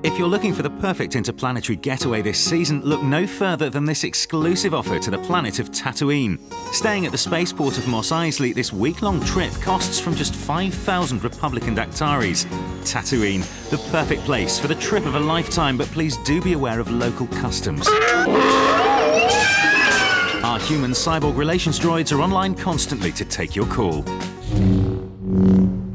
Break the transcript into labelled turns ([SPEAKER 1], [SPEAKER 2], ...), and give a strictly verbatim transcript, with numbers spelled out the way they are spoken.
[SPEAKER 1] If you're looking for the perfect interplanetary getaway this season, look no further than this exclusive offer to the planet of Tatooine. Staying at the spaceport of Mos Eisley, this week-long trip costs from just five thousand Republican Dactaris. Tatooine, the perfect place for the trip of a lifetime, but please do be aware of local customs. Our human-cyborg relations droids are online constantly to take your call.